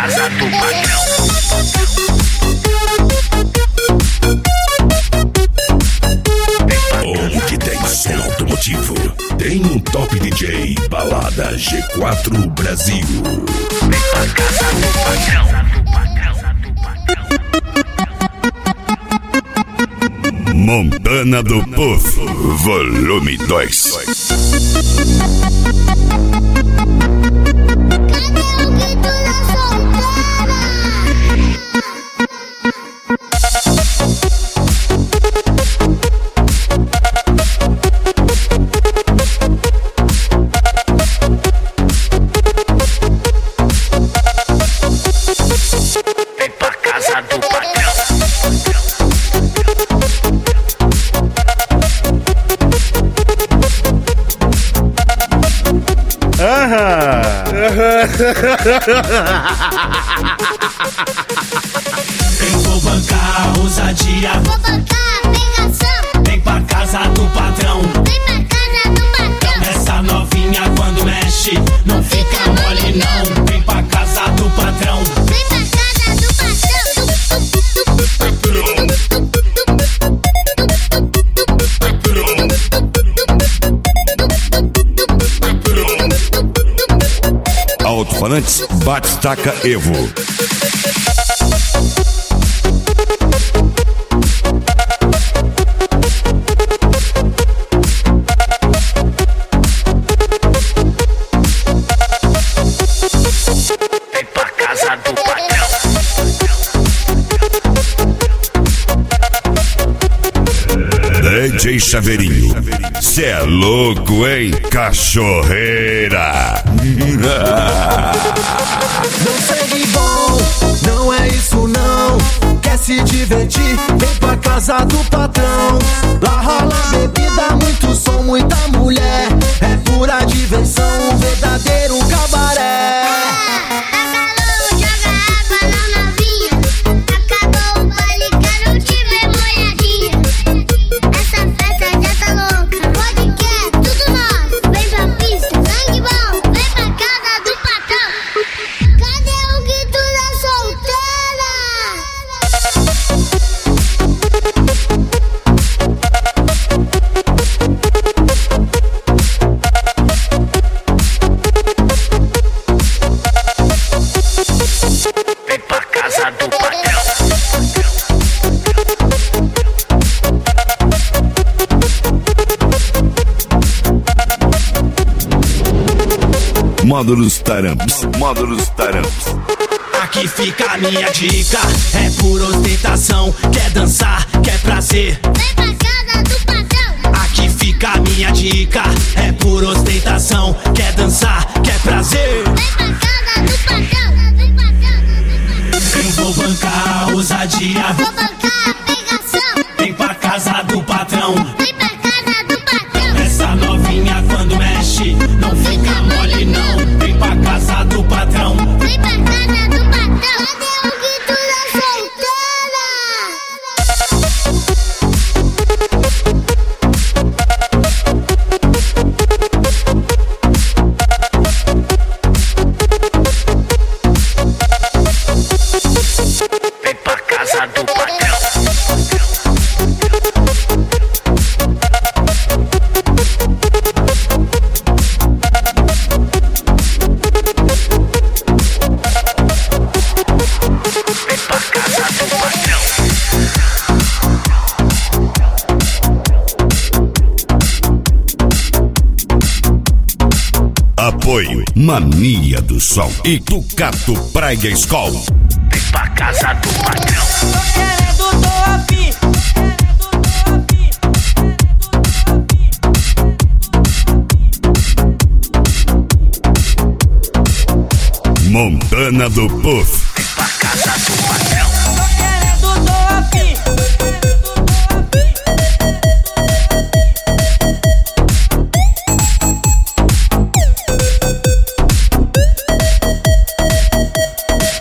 casa do patrão. Onde tem som automotivo, tem um top DJ, Balada G4 Brasil. Vem pra casa do patrão. Montana do Puff, volume 2. Eu vou bancar a ousadia, vou bancar a pegação. Vem pra casa do patrão. Vem pra casa do patrão. Essa novinha quando mexe não fica mole não. Vem pra casa do patrão. Vem pra casa do Alto-falantes Batistaca Evo. Vem pra casa do patrão. DJ Chaveirinho, cê é louco, hein, cachorreira? Não segue bom, não é isso não. Quer se divertir, vem pra casa do patrão. Lá rola bebida, muito som, muita mulher. É pura diversão, um verdadeiro cabaré. Módulos Taramps, módulos Taramps. Aqui fica a minha dica, é por ostentação. Quer dançar, quer prazer, vem pra casa do patrão. Aqui fica a minha dica, é por ostentação. Quer dançar, quer prazer, vem pra casa do patrão. Eu vou bancar a ousadia, vou bancar a pegação. Vem pra casa do patrão. Vem pra casa do patrão. Essa novinha quando mexe não fica mole não. Vem pra casa do patrão. Vem pra casa do patrão. Cadê o grito da solteira? Vem pra casa do patrão. Vem pra casa do patrão. Apoio Mania do Som e Tucato Praia School. Vem pra casa do patrão. Tô querendo, tô afim. Montana do Puff,